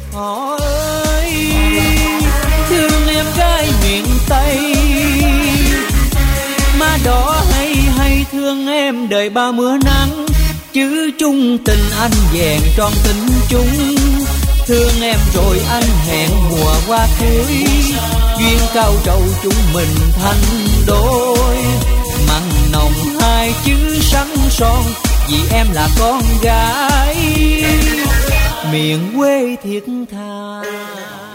Họ ơi thương em gái miền Tây, má đỏ hay hay thương em đời bao mưa nắng, chứ chung tình anh vẹn tròn tình chung. Thương em rồi anh hẹn mùa hoa cưới, duyên cao trầu chúng mình thành đôi. Mặn nồng hai chữ sắn son, vì em là con gái miền quê thiết tha.